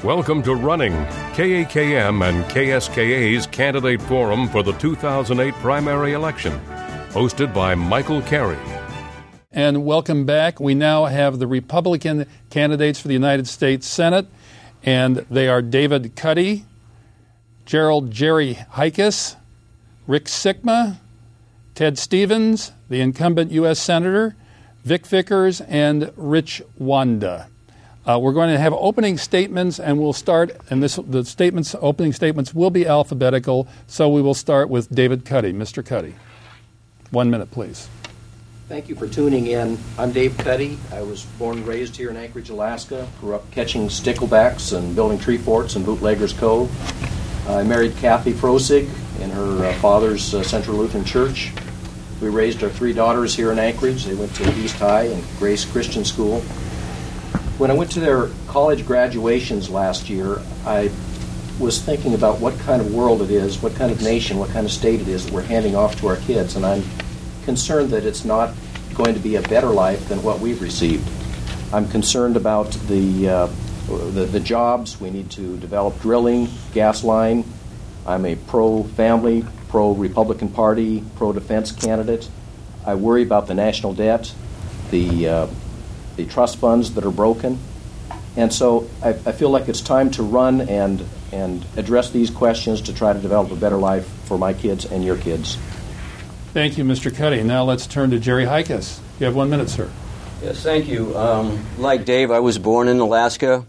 Welcome to Running, KAKM and KSKA's candidate forum for the 2008 primary election, hosted by Michael Carey. And welcome back. We now have the Republican candidates for the United States Senate, and they are David Cuddy, Gerald Jerry Hikas, Rick Sikma, Ted Stevens, the incumbent U.S. Senator, Vic Vickers, and Rich Wanda. We're going to have opening statements, and we'll start, and opening statements will be alphabetical, so we will start with David Cuddy. Mr. Cuddy, 1 minute, please. Thank you for tuning in. I'm Dave Cuddy. I was born and raised here in Anchorage, Alaska. Grew up catching sticklebacks and building tree forts in Bootleggers Cove. I married Kathy Frosig in her father's Central Lutheran Church. We raised our 3 daughters here in Anchorage. They went to East High and Grace Christian School. When I went to their college graduations last year, I was thinking about what kind of world it is, what kind of nation, what kind of state it is that we're handing off to our kids, and I'm concerned that it's not going to be a better life than what we've received. I'm concerned about the jobs. We need to develop drilling, gas line. I'm a pro-family, pro-Republican Party, pro-defense candidate. I worry about the national debt, the trust funds that are broken. And so I feel like it's time to run and address these questions to try to develop a better life for my kids and your kids. Thank you, Mr. Cuddy. Now let's turn to Jerry Hikas. You have 1 minute, sir. Yes, thank you. Like Dave, I was born in Alaska,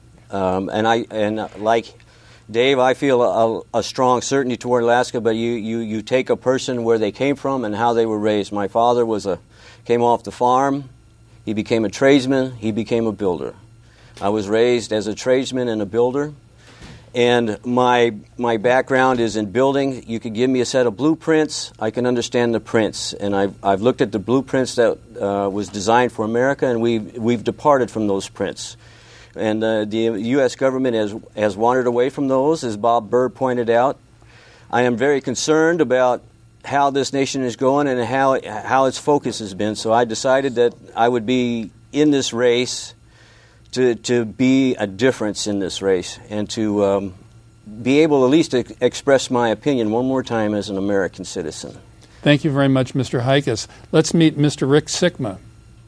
and like Dave, I feel a strong certainty toward Alaska. But you take a person where they came from and how they were raised. My father came off the farm. He became a tradesman. He became a builder. I was raised as a tradesman and a builder. And my background is in building. You could give me a set of blueprints, I can understand the prints. And I've looked at the blueprints that was designed for America, and we've departed from those prints. And the U.S. government has wandered away from those, as Bob Byrd pointed out. I am very concerned about how this nation is going and how its focus has been. So I decided that I would be in this race to be a difference in this race and to be able at least to express my opinion one more time as an American citizen. Thank you very much, Mr. Hikas. Let's meet Mr. Rick Sikma.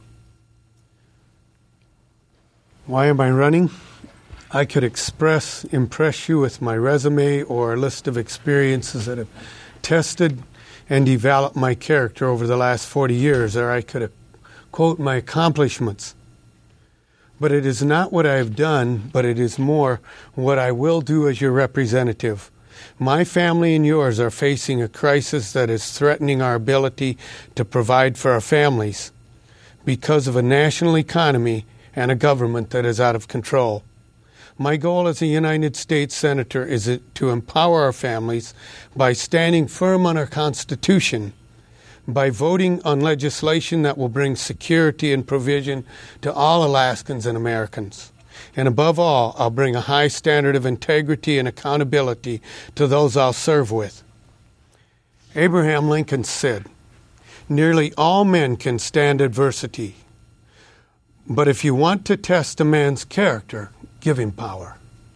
Why am I running? I could impress you with my resume or a list of experiences that have tested and developed my character over the last 40 years, or I could quote my accomplishments. But it is not what I have done, but it is more what I will do as your representative. My family and yours are facing a crisis that is threatening our ability to provide for our families because of a national economy and a government that is out of control. My goal as a United States Senator is to empower our families by standing firm on our Constitution, by voting on legislation that will bring security and provision to all Alaskans and Americans. And above all, I'll bring a high standard of integrity and accountability to those I'll serve with. Abraham Lincoln said, "Nearly all men can stand adversity, but if you want to test a man's character, give him power."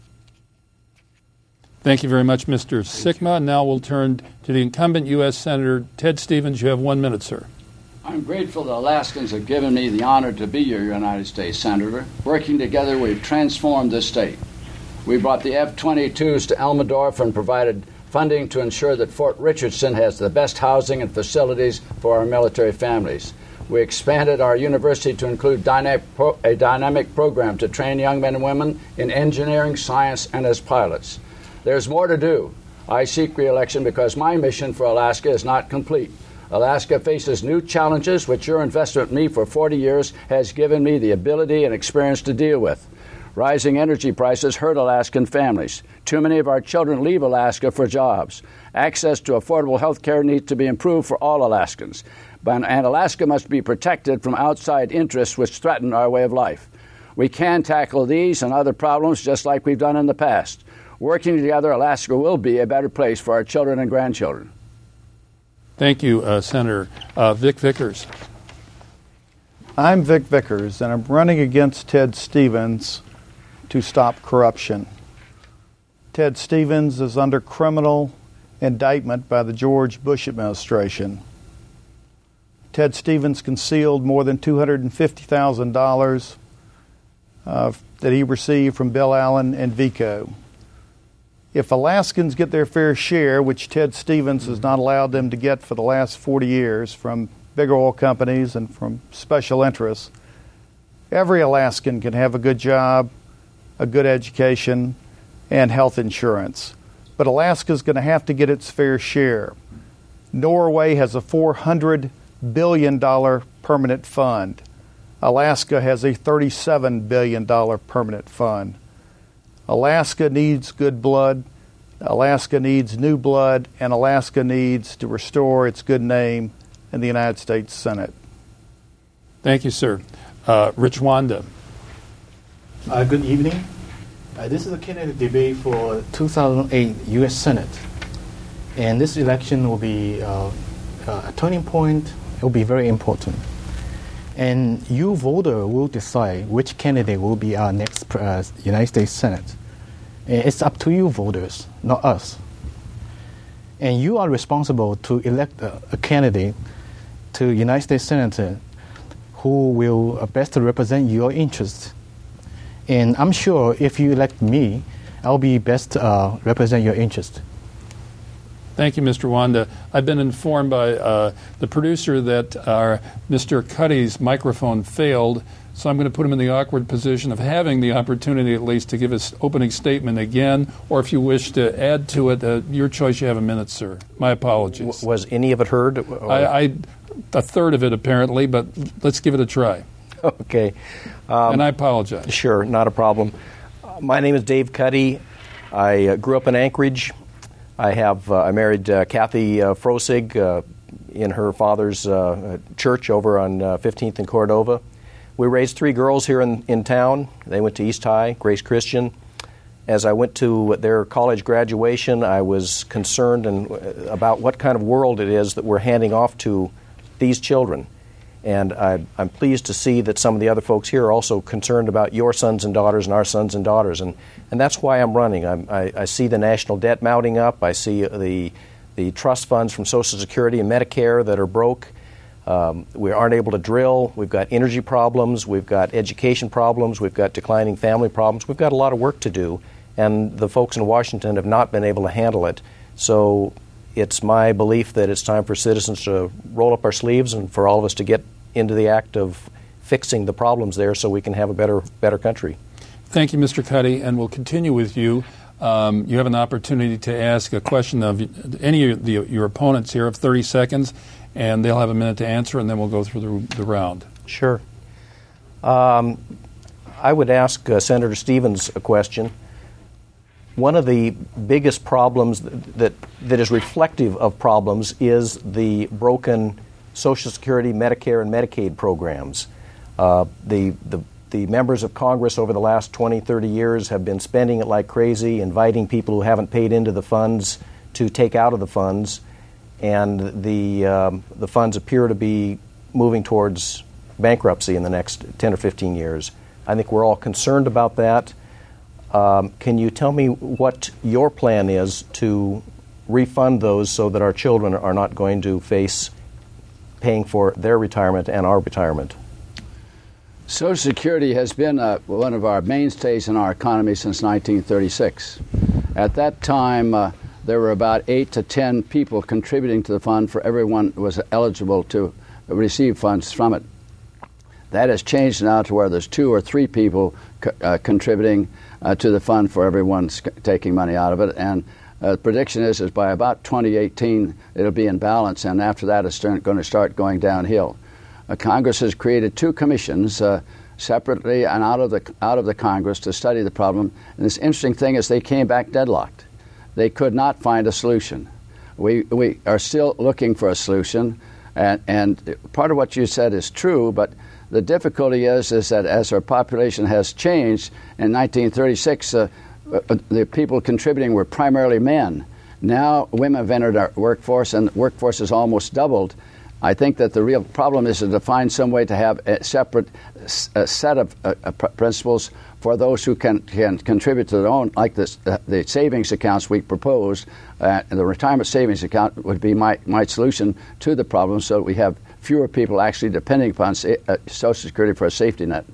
Thank you very much, Mr. Sikma. Now we'll turn to the incumbent U.S. Senator Ted Stevens. You have 1 minute, sir. I'm grateful that Alaskans have given me the honor to be your United States Senator. Working together, we've transformed this state. We brought the F-22s to Elmendorf and provided funding to ensure that Fort Richardson has the best housing and facilities for our military families. We expanded our university to include a dynamic program to train young men and women in engineering, science, and as pilots. There's more to do. I seek re-election because my mission for Alaska is not complete. Alaska faces new challenges which your investment in me for 40 years has given me the ability and experience to deal with. Rising energy prices hurt Alaskan families. Too many of our children leave Alaska for jobs. Access to affordable health care needs to be improved for all Alaskans. And Alaska must be protected from outside interests which threaten our way of life. We can tackle these and other problems just like we've done in the past. Working together, Alaska will be a better place for our children and grandchildren. Thank you, Senator. Vic Vickers. I'm Vic Vickers, and I'm running against Ted Stevens to stop corruption. Ted Stevens is under criminal indictment by the George Bush administration. Ted Stevens concealed more than $250,000 that he received from Bill Allen and Vico. If Alaskans get their fair share, which Ted Stevens has not allowed them to get for the last 40 years from big oil companies and from special interests, every Alaskan can have a good job, a good education, and health insurance. But Alaska's going to have to get its fair share. Norway has a $400 billion permanent fund. Alaska has a $37 billion permanent fund. Alaska needs good blood, Alaska needs new blood, and Alaska needs to restore its good name in the United States Senate. Thank you, sir. Rich Wanda. Good evening. This is a candidate debate for 2008 U.S. Senate. And this election will be a turning point. It will be very important. And you, voter, will decide which candidate will be our next United States Senate. It's up to you, voters, not us. And you are responsible to elect a candidate to United States Senator who will best represent your interests. And I'm sure if you elect me, I'll be best represent your interest. Thank you, Mr. Wanda. I've been informed by the producer that Mr. Cuddy's microphone failed, so I'm going to put him in the awkward position of having the opportunity at least to give his opening statement again, or if you wish to add to it, your choice. You have a minute, sir. My apologies. Was any of it heard? A third of it, apparently, but let's give it a try. Okay. And I apologize. Sure, not a problem. My name is Dave Cuddy. I grew up in Anchorage. I married Kathy Frosig in her father's church over on 15th and Cordova. We raised three girls here in town. They went to East High, Grace Christian. As I went to their college graduation, I was concerned about what kind of world it is that we're handing off to these children. And I'm pleased to see that some of the other folks here are also concerned about your sons and daughters and our sons and daughters. And that's why I'm running. I see the national debt mounting up. I see the trust funds from Social Security and Medicare that are broke. We aren't able to drill. We've got energy problems. We've got education problems. We've got declining family problems. We've got a lot of work to do. And the folks in Washington have not been able to handle it. So it's my belief that it's time for citizens to roll up our sleeves and for all of us to get into the act of fixing the problems there so we can have a better country. Thank you, Mr. Cuddy, and we'll continue with you. You have an opportunity to ask a question of any of your opponents here of 30 seconds, and they'll have a minute to answer, and then we'll go through the round. Sure. I would ask Senator Stevens a question. One of the biggest problems that is reflective of problems is the broken Social Security, Medicare, and Medicaid programs. The members of Congress over the last 20, 30 years have been spending it like crazy, inviting people who haven't paid into the funds to take out of the funds, and the funds appear to be moving towards bankruptcy in the next 10 or 15 years. I think we're all concerned about that. Can you tell me what your plan is to refund those so that our children are not going to face paying for their retirement and our retirement? Social Security has been one of our mainstays in our economy since 1936. At that time, there were about 8 to 10 people contributing to the fund for everyone who was eligible to receive funds from it. That has changed now to where there's 2 or 3 people contributing to the fund for everyone taking money out of it. And the prediction is by about 2018 it'll be in balance, and after that it's going to start going downhill. Congress has created 2 commissions separately and out of the Congress to study the problem. And this interesting thing is they came back deadlocked. They could not find a solution. We are still looking for a solution, and part of what you said is true, but the difficulty is that as our population has changed, in 1936 the people contributing were primarily men. Now women have entered our workforce, and the workforce has almost doubled. I think that the real problem is to find some way to have a separate set of principles for those who can contribute to their own, like the savings accounts we proposed. And the retirement savings account would be my solution to the problem, so that we have fewer people actually depending upon Social Security for a safety net.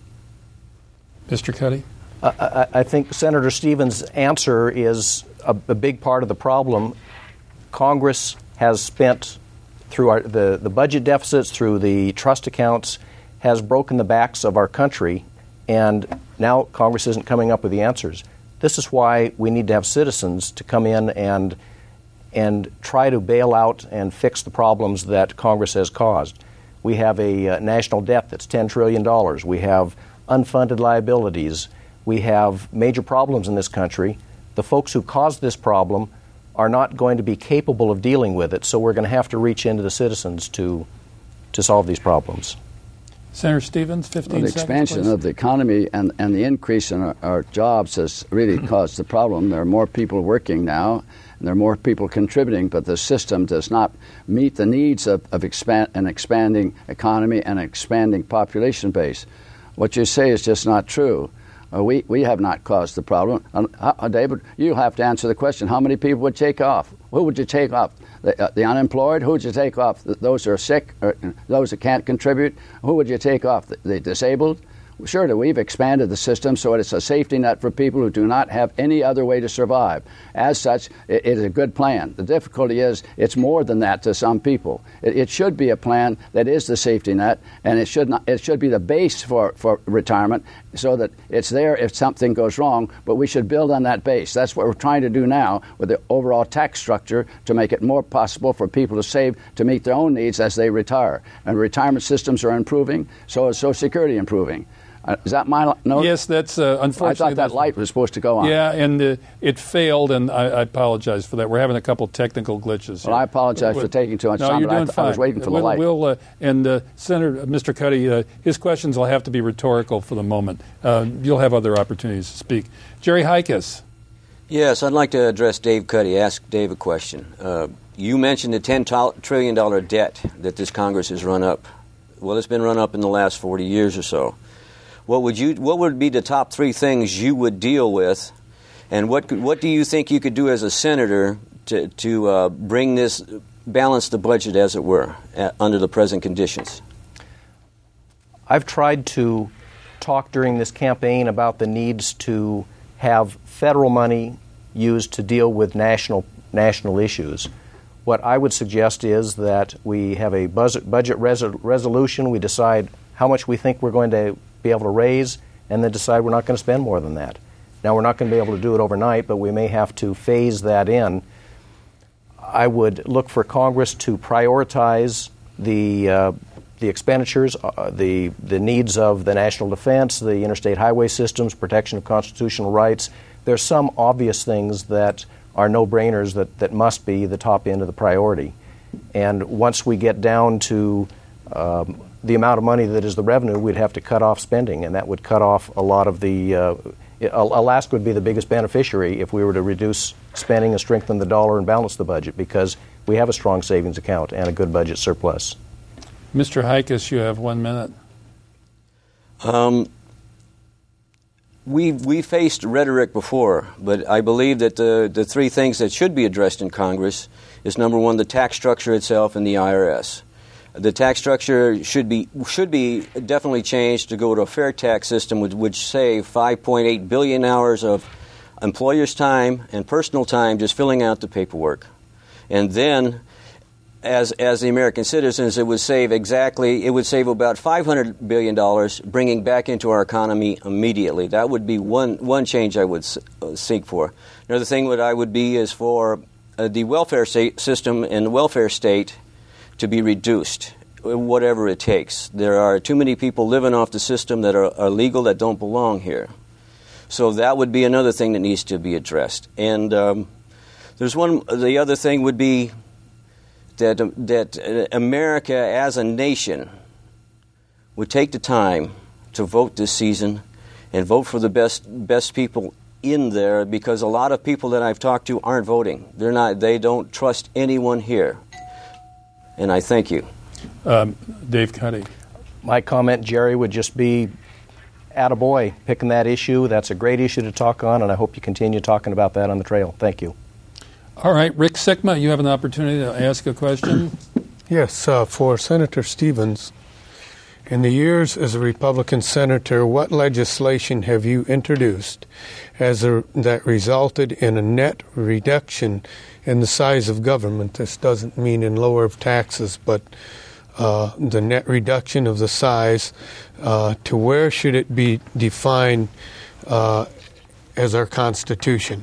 Mr. Cuddy? I think Senator Stevens' answer is a big part of the problem. Congress has spent, through the budget deficits, through the trust accounts, has broken the backs of our country, and now Congress isn't coming up with the answers. This is why we need to have citizens to come in and try to bail out and fix the problems that Congress has caused. We have a national debt that's $10 trillion. We have unfunded liabilities. We have major problems in this country. The folks who caused this problem are not going to be capable of dealing with it, so we're going to have to reach into the citizens to solve these problems. Senator Stevens, 15 seconds, the expansion please. of the economy and the increase in our jobs has really caused the problem. There are more people working now, and there are more people contributing, but the system does not meet the needs of an expanding economy and an expanding population base. What you say is just not true. We have not caused the problem. David, you have to answer the question, how many people would take off? Who would you take off? The unemployed? Who would you take off? Those who are sick? Or those that can't contribute? Who would you take off? The disabled? Sure, we've expanded the system so it's a safety net for people who do not have any other way to survive. As such, it is a good plan. The difficulty is it's more than that to some people. It should be a plan that is the safety net, and it should be the base for retirement so that it's there if something goes wrong, but we should build on that base. That's what we're trying to do now with the overall tax structure to make it more possible for people to save to meet their own needs as they retire. And retirement systems are improving, so is Social Security improving. Is that my note? Yes, that's unfortunately. I thought that light was supposed to go on. Yeah, and it failed, and I apologize for that. We're having a couple technical glitches. Well, I apologize for taking too much time. You're doing fine. I was waiting for the light. Senator, Mr. Cuddy, his questions will have to be rhetorical for the moment. You'll have other opportunities to speak. Jerry Hikas. Yes, I'd like to address Dave Cuddy. Ask Dave a question. You mentioned the $10 trillion debt that this Congress has run up. Well, it's been run up in the last 40 years or so. What would be the top three things you would deal with, and what do you think you could do as a senator to bring this, balance the budget, as it were, under the present conditions? I've tried to talk during this campaign about the needs to have federal money used to deal with national issues. What I would suggest is that we have a budget resolution. We decide how much we think we're going to be able to raise, and then decide we're not going to spend more than that. Now, we're not going to be able to do it overnight, but we may have to phase that in. I would look for Congress to prioritize the expenditures, the needs of the national defense, the interstate highway systems, protection of constitutional rights. There's some obvious things that are no-brainers that must be the top end of the priority. And once we get down to the amount of money that is the revenue, we'd have to cut off spending, and that would cut off a lot of the Alaska would be the biggest beneficiary if we were to reduce spending and strengthen the dollar and balance the budget, because we have a strong savings account and a good budget surplus. Mr. Hikas, you have 1 minute. We faced rhetoric before, but I believe that the three things that should be addressed in Congress is, number one, the tax structure itself and the IRS. The tax structure should be definitely changed to go to a fair tax system, which save 5.8 billion hours of employers' time and personal time just filling out the paperwork. And then, as the American citizens, it would save about $500 billion, bringing back into our economy immediately. That would be one change I would seek for. Another thing that I would be is for the welfare system and the welfare state to be reduced, whatever it takes. There are too many people living off the system that are legal that don't belong here. So that would be another thing that needs to be addressed. And the other thing would be that America as a nation would take the time to vote this season and vote for the best people in there, because a lot of people that I've talked to aren't voting. They don't trust anyone here. And I thank you. Dave Cuddy. My comment, Jerry, would just be attaboy, picking that issue. That's a great issue to talk on, and I hope you continue talking about that on the trail. Thank you. All right, Rick Sikma, you have an opportunity to ask a question. Yes, for Senator Stevens. In the years as a Republican senator, what legislation have you introduced that resulted in a net reduction in the size of government? This doesn't mean in lower of taxes, but the net reduction of the size to where should it be defined as our Constitution?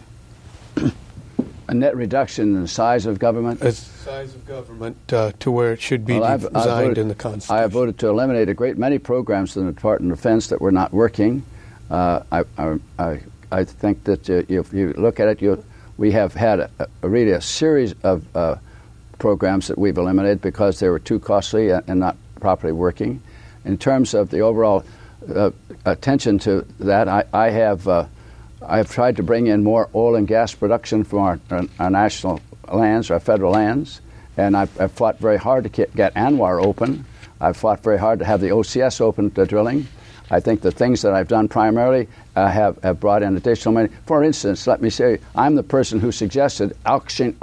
A net reduction in the size of government? The size of government to where it should be designed in the Constitution. I have voted to eliminate a great many programs in the Department of Defense that were not working. I think that if you look at it, we have had really a series of programs that we've eliminated because they were too costly and not properly working. In terms of the overall attention to that, I have tried to bring in more oil and gas production from our national lands, our federal lands, and I've fought very hard to get ANWR open. I've fought very hard to have the OCS open to drilling. I think the things that I've done primarily have brought in additional money. For instance, let me say, I'm the person who suggested auctioning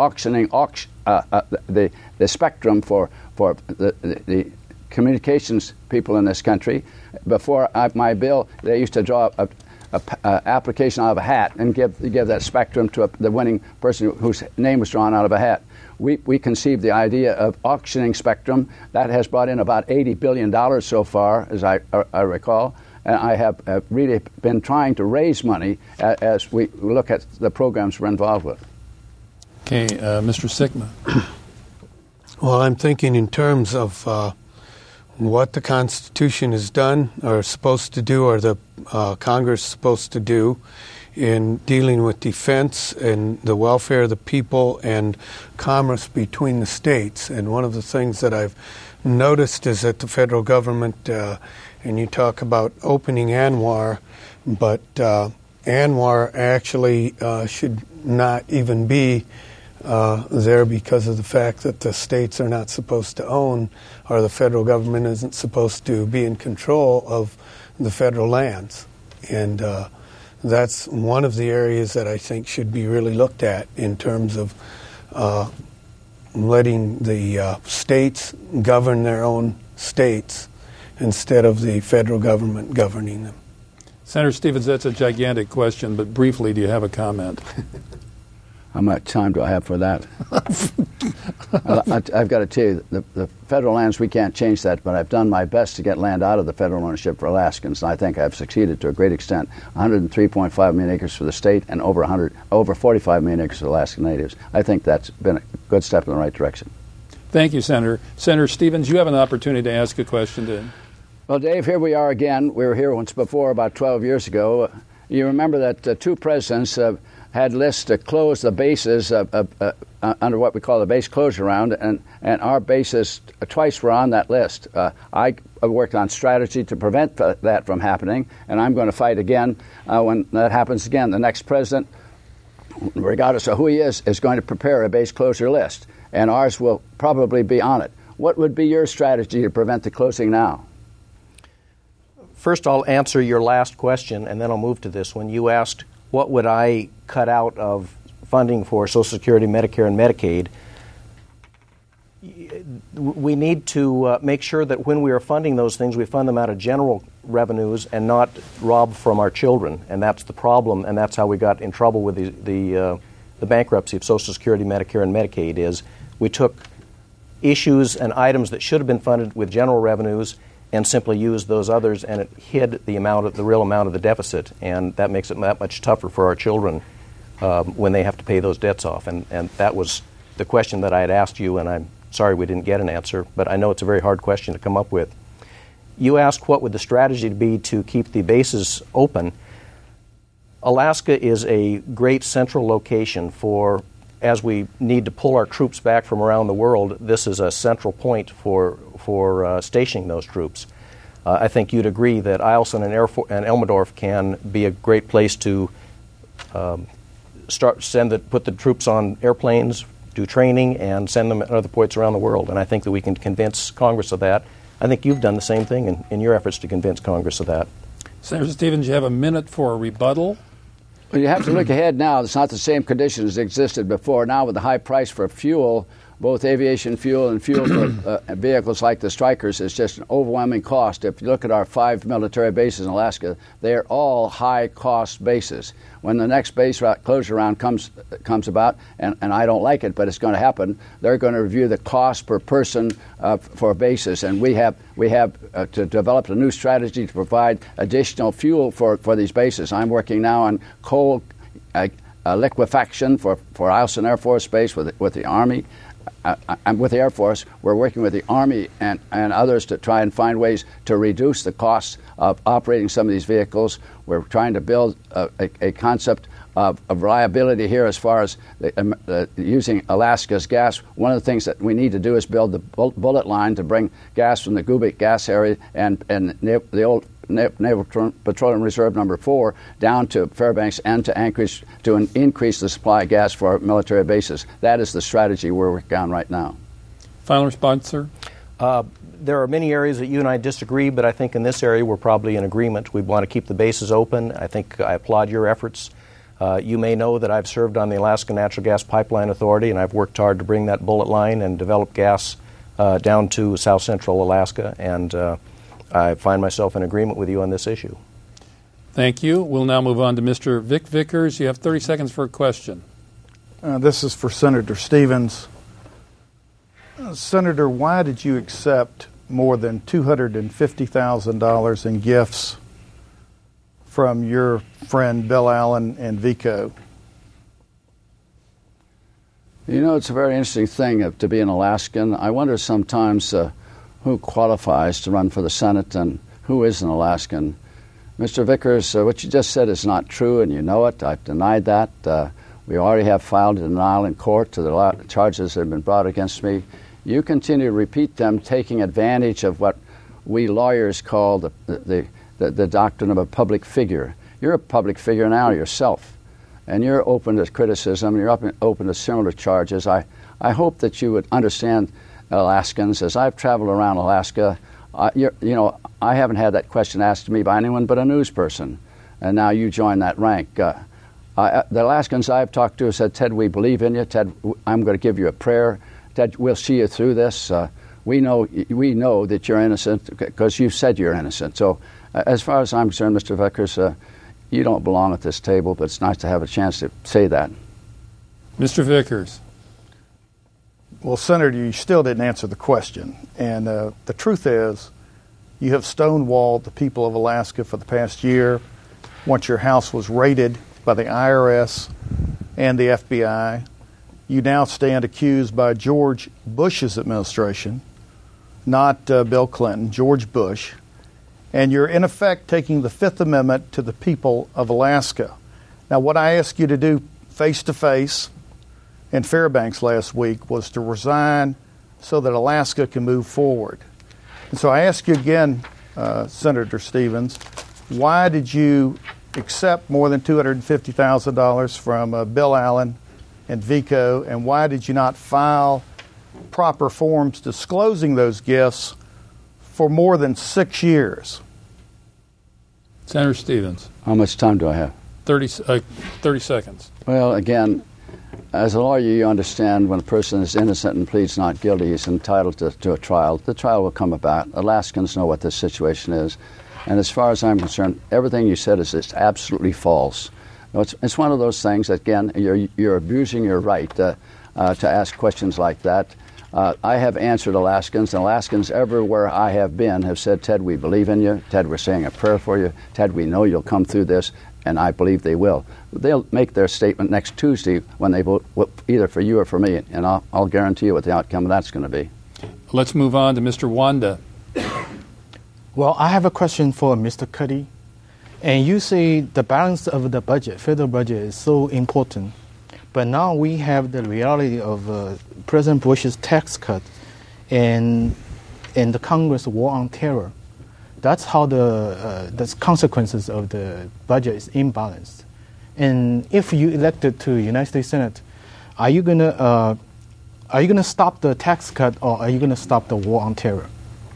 the spectrum for the communications people in this country. Before my bill, they used to draw a application out of a hat and give that spectrum to the winning person whose name was drawn out of a hat. We conceived the idea of auctioning spectrum. That has brought in about $80 billion so far, as I recall. And I have really been trying to raise money as we look at the programs we're involved with. Okay, Mr. Sikma. Well, I'm thinking in terms of what the Constitution has done or supposed to do, or the Congress is supposed to do in dealing with defense and the welfare of the people and commerce between the states. And one of the things that I've noticed is that the federal government, and you talk about opening ANWR, but ANWR actually should not even be there because of the fact that the states are not supposed to own, or the federal government isn't supposed to be in control of the federal lands. And that's one of the areas that I think should be really looked at in terms of letting the states govern their own states instead of the federal government governing them. Senator Stevens, that's a gigantic question, but briefly, do you have a comment? How much time do I have for that? I've got to tell you, the federal lands, we can't change that, but I've done my best to get land out of the federal ownership for Alaskans, and I think I've succeeded to a great extent. 103.5 million acres for the state and over 45 million acres for Alaskan Natives. I think that's been a good step in the right direction. Thank you, Senator. Senator Stevens, you have an opportunity to ask a question to him. Well, Dave, here we are again. We were here once before, about 12 years ago. You remember that two presidents had lists to close the bases under what we call the base closure round, and our bases twice were on that list. I worked on strategy to prevent that from happening, and I'm going to fight again when that happens again. The next president, regardless of who he is going to prepare a base closure list, and ours will probably be on it. What would be your strategy to prevent the closing now? First, I'll answer your last question, and then I'll move to this one. You asked, what would I cut out of funding for Social Security, Medicare, and Medicaid? We need to make sure that when we are funding those things, we fund them out of general revenues and not rob from our children. And that's the problem, and that's how we got in trouble with the bankruptcy of Social Security, Medicare, and Medicaid, is we took issues and items that should have been funded with general revenues and simply used those others, and it hid the real amount of the deficit, and that makes it that much tougher for our children when they have to pay those debts off. And that was the question that I had asked you, and I'm sorry we didn't get an answer, but I know it's a very hard question to come up with. You asked what would the strategy be to keep the bases open. Alaska is a great central location for, as we need to pull our troops back from around the world, this is a central point for stationing those troops. I think you'd agree that Eielson and Elmendorf can be a great place to put the troops on airplanes, do training, and send them at other points around the world. And I think that we can convince Congress of that. I think you've done the same thing in your efforts to convince Congress of that. Senator Stevens, you have a minute for a rebuttal. Well, you have to look ahead now. It's not the same conditions that existed before. Now with the high price for fuel, both aviation fuel and fuel for vehicles like the Strykers, is just an overwhelming cost. If you look at our 5 military bases in Alaska, they are all high-cost bases. When the next base closure round comes about, and I don't like it, but it's going to happen, they're going to review the cost per person for bases, and we have to develop a new strategy to provide additional fuel for these bases. I'm working now on coal liquefaction for Eielson Air Force Base with the Army. I'm with the Air Force. We're working with the Army and others to try and find ways to reduce the costs of operating some of these vehicles. We're trying to build a concept of reliability here as far as using Alaska's gas. One of the things that we need to do is build the bullet line to bring gas from the Gubik gas area and the old Naval Petroleum Reserve Number 4 down to Fairbanks and to Anchorage to increase the supply of gas for our military bases. That is the strategy we're working on right now. Final response, sir? There are many areas that you and I disagree, but I think in this area we're probably in agreement. We want to keep the bases open. I think I applaud your efforts. You may know that I've served on the Alaska Natural Gas Pipeline Authority, and I've worked hard to bring that bullet line and develop gas down to south central Alaska, and I find myself in agreement with you on this issue. Thank you. We'll now move on to Mr. Vic Vickers. You have 30 seconds for a question. This is for Senator Stevens. Senator, why did you accept more than $250,000 in gifts from your friend Bill Allen and Vico? You know, it's a very interesting thing to be an Alaskan. I wonder sometimes who qualifies to run for the Senate and who is an Alaskan. Mr. Vickers, what you just said is not true, and you know it. I've denied that. We already have filed a denial in court to the charges that have been brought against me. You continue to repeat them, taking advantage of what we lawyers call the doctrine of a public figure. You're a public figure now yourself, and you're open to criticism, you're open to similar charges. I hope that you would understand Alaskans. As I've traveled around Alaska, I haven't had that question asked to me by anyone but a news person, and now you join that rank. The Alaskans I've talked to have said, Ted, we believe in you. Ted, I'm going to give you a prayer. Ted, we'll see you through this. We know that you're innocent because you said you're innocent. So as far as I'm concerned, Mr. Vickers, you don't belong at this table, but it's nice to have a chance to say that. Mr. Vickers. Well, Senator, you still didn't answer the question. And the truth is, you have stonewalled the people of Alaska for the past year. Once your house was raided by the IRS and the FBI, you now stand accused by George Bush's administration, not Bill Clinton, George Bush, and you're in effect taking the Fifth Amendment to the people of Alaska. Now, what I asked you to do face-to-face in Fairbanks last week was to resign so that Alaska can move forward. And so I ask you again, Senator Stevens, why did you accept more than $250,000 from Bill Allen and Vico, and why did you not file proper forms disclosing those gifts for more than 6 years? Senator Stevens. How much time do I have? 30 seconds. Well, again, as a lawyer, you understand when a person is innocent and pleads not guilty, he's entitled to a trial. The trial will come about. Alaskans know what this situation is. And as far as I'm concerned, everything you said is absolutely false. It's one of those things that, again, you're abusing your right to ask questions like that. I have answered Alaskans, and Alaskans everywhere I have been have said, Ted, we believe in you. Ted, we're saying a prayer for you. Ted, we know you'll come through this, and I believe they will. They'll make their statement next Tuesday when they vote either for you or for me, and I'll guarantee you what the outcome of that's going to be. Let's move on to Mr. Wanda. Well, I have a question for Mr. Cuddy. And you say the balance of the budget, federal budget, is so important. But now we have the reality of President Bush's tax cut and the Congress war on terror. That's how the consequences of the budget is imbalanced. And if you elected to United States Senate, are you going to are you going to stop the tax cut or are you going to stop the war on terror?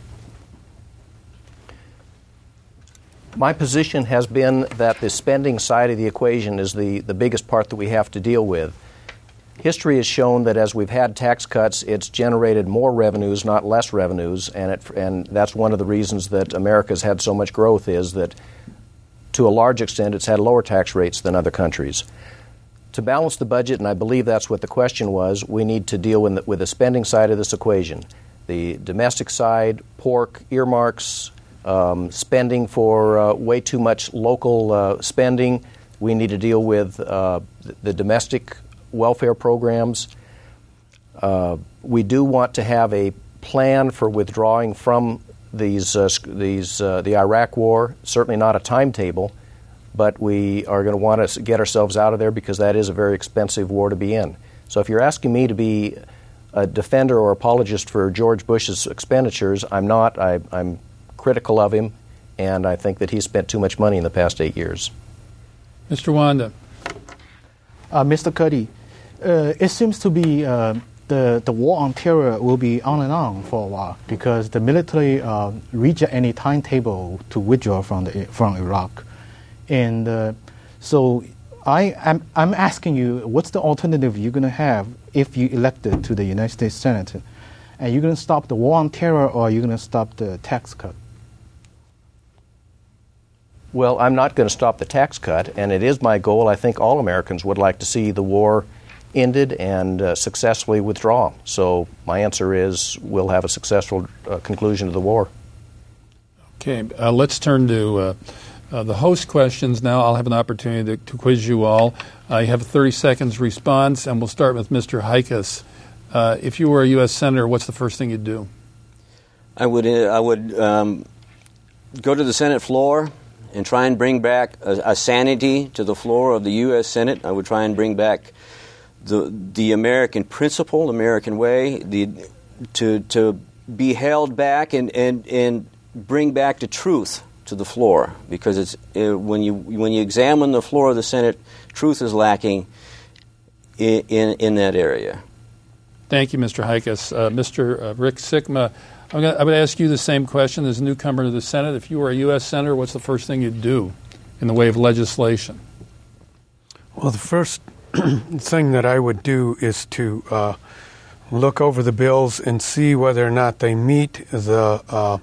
My position has been that the spending side of the equation is the biggest part that we have to deal with. History has shown that as we've had tax cuts, it's generated more revenues, not less revenues, and that's one of the reasons that America's had so much growth, is that to a large extent it's had lower tax rates than other countries. To balance the budget, and I believe that's what the question was, we need to deal with the spending side of this equation. The domestic side, pork, earmarks, spending for way too much local spending. We need to deal with the domestic welfare programs. We do want to have a plan for withdrawing from the Iraq War. Certainly not a timetable, but we are going to want to get ourselves out of there because that is a very expensive war to be in. So if you're asking me to be a defender or apologist for George Bush's expenditures, I'm not. I'm critical of him, and I think that he spent too much money in the past 8 years. Mr. Wanda. Mr. Cuddy, it seems to be the war on terror will be on and on for a while because the military reach any timetable to withdraw from Iraq. And so I'm asking you, what's the alternative you're going to have if you elected to the United States Senate? Are you going to stop the war on terror or are you going to stop the tax cut? Well, I'm not going to stop the tax cut, and it is my goal. I think all Americans would like to see the war ended and successfully withdraw. So my answer is we'll have a successful conclusion to the war. Okay, let's turn to the host questions now. I'll have an opportunity to quiz you all. You have 30 seconds response, and we'll start with Mr. Hikas. If you were a U.S. Senator, what's the first thing you'd do? I would go to the Senate floor and try and bring back a sanity to the floor of the U.S. Senate. I would try and bring back the American principle, American way, to be held back and bring back the truth to the floor, because when you examine the floor of the Senate, truth is lacking in that area. Thank you, Mr. Hikas. Mr. Rick Sikma, I would ask you the same question as a newcomer to the Senate. If you were a U.S. Senator, what's the first thing you'd do in the way of legislation? Well, the first thing that I would do is to look over the bills and see whether or not they meet the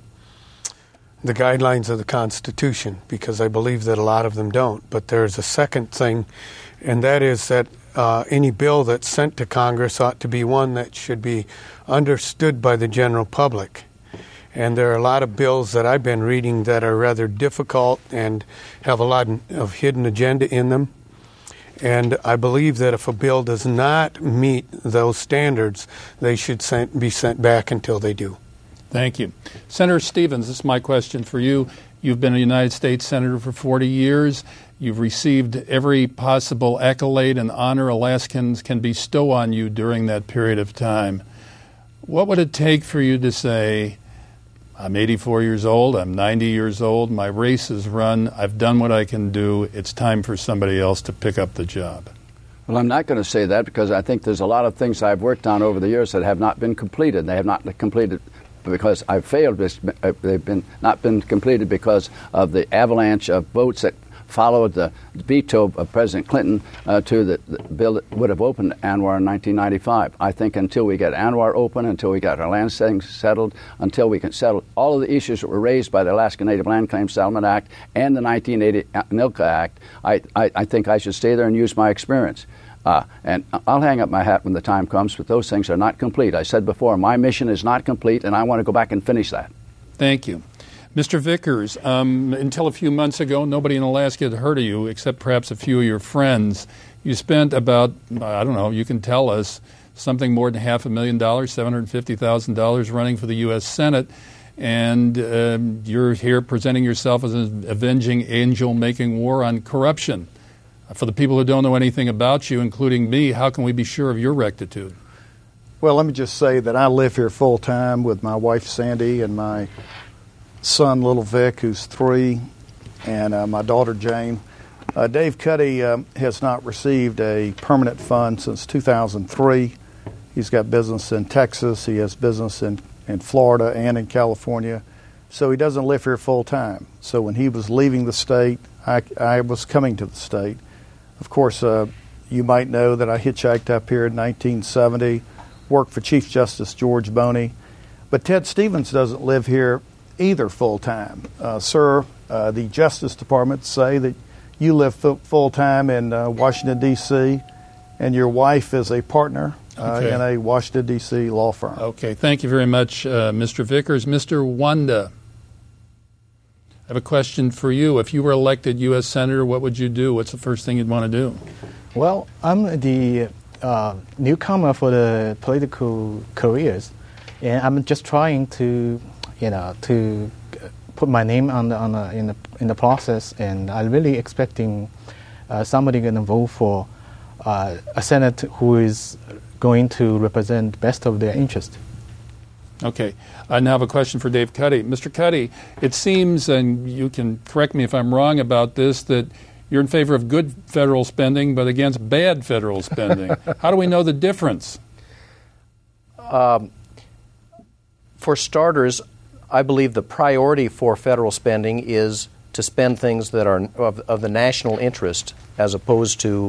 guidelines of the Constitution, because I believe that a lot of them don't. But there's a second thing, and that is that any bill that's sent to Congress ought to be one that should be understood by the general public. And there are a lot of bills that I've been reading that are rather difficult and have a lot of hidden agenda in them. And I believe that if a bill does not meet those standards, they should be sent back until they do. Thank you. Senator Stevens, this is my question for you. You've been a United States Senator for 40 years. You've received every possible accolade and honor Alaskans can bestow on you during that period of time. What would it take for you to say, I'm 84 years old, I'm 90 years old, my race is run, I've done what I can do, it's time for somebody else to pick up the job? Well, I'm not going to say that because I think there's a lot of things I've worked on over the years that have not been completed. They have not completed because I've failed. They've not been completed because of the avalanche of votes that followed the veto of President Clinton to the bill that would have opened ANWR in 1995. I think until we get ANWR open, until we get our land things settled, until we can settle all of the issues that were raised by the Alaska Native Land Claims Settlement Act and the 1980 NILCA Act, I think I should stay there and use my experience. And I'll hang up my hat when the time comes, but those things are not complete. I said before, my mission is not complete, and I want to go back and finish that. Thank you. Mr. Vickers, until a few months ago, nobody in Alaska had heard of you except perhaps a few of your friends. You spent about, I don't know, you can tell us, something more than $500,000, $750,000 running for the U.S. Senate, and you're here presenting yourself as an avenging angel making war on corruption. For the people who don't know anything about you, including me, how can we be sure of your rectitude? Well, let me just say that I live here full-time with my wife, Sandy, and my son, little Vic, who's 3, and my daughter, Jane. Dave Cuddy has not received a permanent fund since 2003. He's got business in Texas. He has business in Florida and in California. So he doesn't live here full time. So when he was leaving the state, I was coming to the state. Of course, you might know that I hitchhiked up here in 1970, worked for Chief Justice George Boney. But Ted Stevens doesn't live here either full time. Sir, the Justice Department say that you live full time in Washington, D.C., and your wife is a partner in a Washington, D.C. law firm. Okay, thank you very much, Mr. Vickers. Mr. Wanda, I have a question for you. If you were elected U.S. Senator, what would you do? What's the first thing you'd want to do? Well, I'm the newcomer for the political careers, and I'm just trying to, to put my name in the process. And I'm really expecting somebody going to vote for a Senate who is going to represent best of their interest. Okay. I now have a question for Dave Cuddy. Mr. Cuddy, it seems, and you can correct me if I'm wrong about this, that you're in favor of good federal spending but against bad federal spending. How do we know the difference? For starters, I believe the priority for federal spending is to spend things that are of the national interest, as opposed to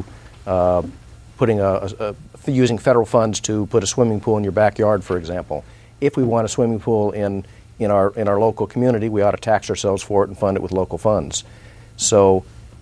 using federal funds to put a swimming pool in your backyard, for example. If we want a swimming pool in our local community, we ought to tax ourselves for it and fund it with local funds. So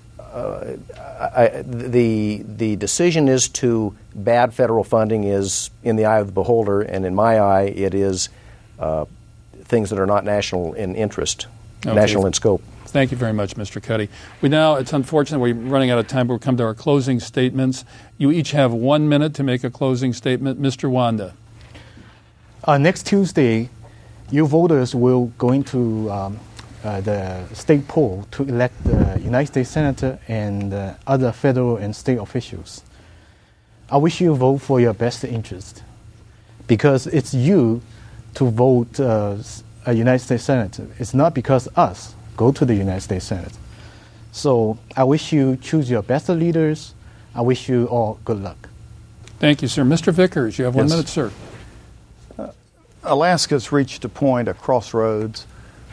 the decision as to bad federal funding is in the eye of the beholder, and in my eye, it is things that are not national in interest, national in scope. Thank you very much, Mr. Cuddy. It's unfortunate we're running out of time, but we'll come to our closing statements. You each have 1 minute to make a closing statement. Mr. Wanda. Next Tuesday, you voters will go into the state poll to elect the United States Senator and other federal and state officials. I wish you vote for your best interest, because it's you to vote a United States Senator. It's not because us go to the United States Senate. So I wish you choose your best leaders. I wish you all good luck. Thank you, sir. Mr. Vickers, you have 1 minute, sir. Alaska's reached a point, a crossroads,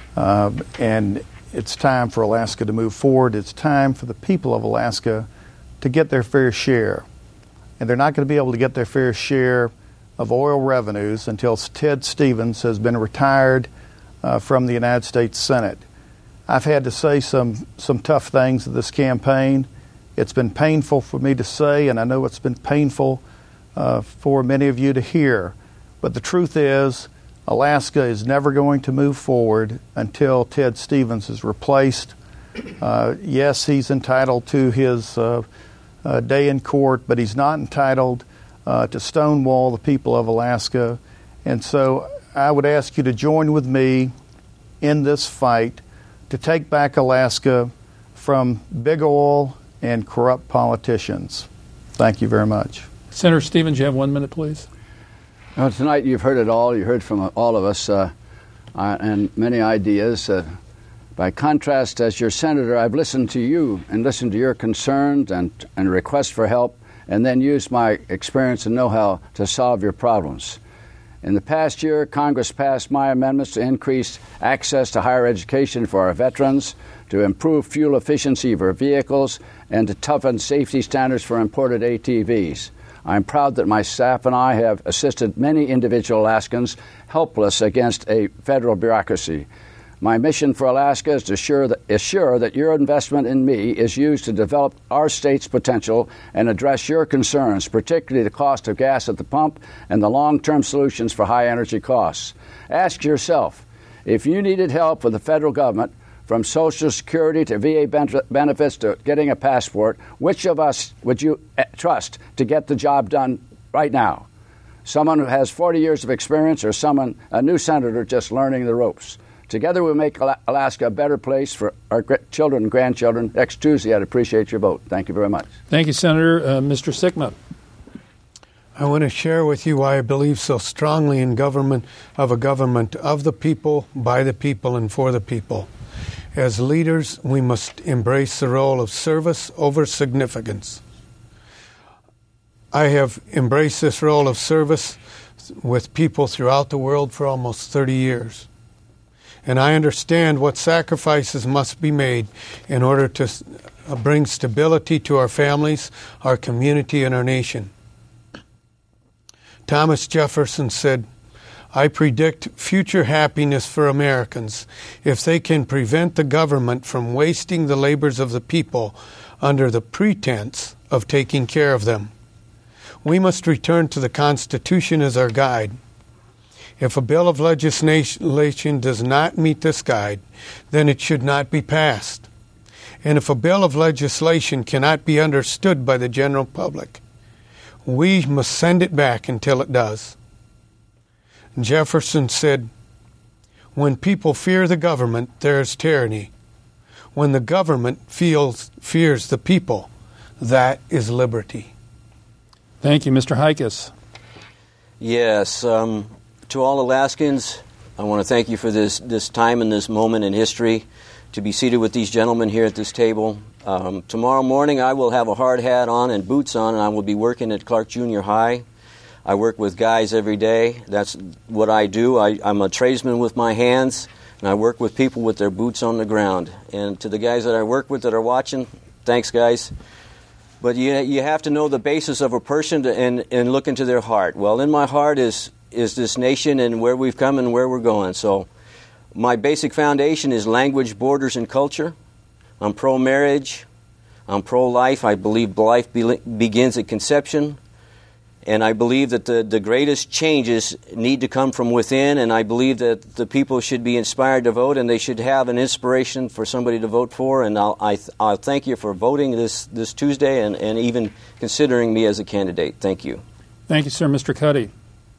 and it's time for Alaska to move forward. It's time for the people of Alaska to get their fair share. And they're not going to be able to get their fair share of oil revenues until Ted Stevens has been retired from the United States Senate. I've had to say some tough things in this campaign. It's been painful for me to say, and I know it's been painful for many of you to hear. But the truth is, Alaska is never going to move forward until Ted Stevens is replaced. Yes, he's entitled to his day in court, but he's not entitled to stonewall the people of Alaska. And so I would ask you to join with me in this fight to take back Alaska from big oil and corrupt politicians. Thank you very much. Senator Stevens, you have 1 minute, please. Well, tonight you've heard it all. You heard from all of us and many ideas. By contrast, as your senator, I've listened to you and listened to your concerns and requests for help, and then used my experience and know-how to solve your problems. In the past year, Congress passed my amendments to increase access to higher education for our veterans, to improve fuel efficiency for vehicles, and to toughen safety standards for imported ATVs. I'm proud that my staff and I have assisted many individual Alaskans helpless against a federal bureaucracy. My mission for Alaska is to assure that your investment in me is used to develop our state's potential and address your concerns, particularly the cost of gas at the pump and the long-term solutions for high energy costs. Ask yourself, if you needed help with the federal government, from Social Security to VA benefits to getting a passport, which of us would you trust to get the job done right now? Someone who has 40 years of experience, or a new senator just learning the ropes? Together we'll make Alaska a better place for our children and grandchildren. Next Tuesday, I'd appreciate your vote. Thank you very much. Thank you, Senator. Mr. Sikma. I want to share with you why I believe so strongly in government of the people, by the people, and for the people. As leaders, we must embrace the role of service over significance. I have embraced this role of service with people throughout the world for almost 30 years. And I understand what sacrifices must be made in order to bring stability to our families, our community, and our nation. Thomas Jefferson said, "I predict future happiness for Americans if they can prevent the government from wasting the labors of the people under the pretense of taking care of them. We must return to the Constitution as our guide. If a bill of legislation does not meet this guide, then it should not be passed. And if a bill of legislation cannot be understood by the general public, we must send it back until it does." Jefferson said, "When people fear the government, there is tyranny. When the government fears the people, that is liberty." Thank you, Mr. Hikas. Yes, to all Alaskans, I want to thank you for this time and this moment in history, to be seated with these gentlemen here at this table. Tomorrow morning I will have a hard hat on and boots on, and I will be working at Clark Junior High. I work with guys every day. That's what I do. I'm a tradesman with my hands, and I work with people with their boots on the ground. And to the guys that I work with that are watching, thanks, guys. But you have to know the basis of a person and look into their heart. Well, in my heart is this nation and where we've come and where we're going. So my basic foundation is language, borders, and culture. I'm pro-marriage. I'm pro-life. I believe life begins at conception. And I believe that the greatest changes need to come from within, and I believe that the people should be inspired to vote, and they should have an inspiration for somebody to vote for. And I'll thank you for voting this Tuesday and even considering me as a candidate. Thank you. Thank you, sir. Mr. Cuddy.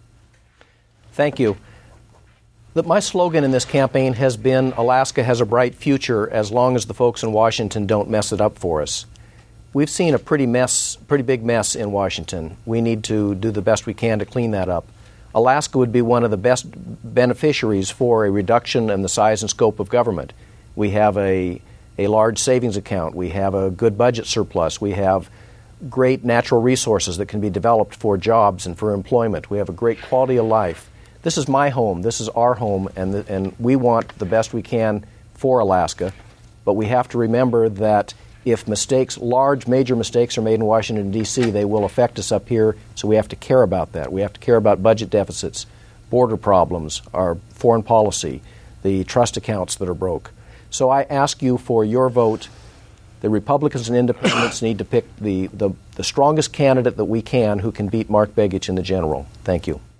Thank you. My slogan in this campaign has been, Alaska has a bright future as long as the folks in Washington don't mess it up for us. We've seen a pretty big mess in Washington. We need to do the best we can to clean that up. Alaska would be one of the best beneficiaries for a reduction in the size and scope of government. We have a large savings account. We have a good budget surplus. We have great natural resources that can be developed for jobs and for employment. We have a great quality of life. This is my home. This is our home, and we want the best we can for Alaska. But we have to remember that if large major mistakes are made in Washington, D.C., they will affect us up here, so we have to care about that. We have to care about budget deficits, border problems, our foreign policy, the trust accounts that are broke. So I ask you for your vote. The Republicans and Independents need to pick the strongest candidate that we can who can beat Mark Begich in the general. Thank you.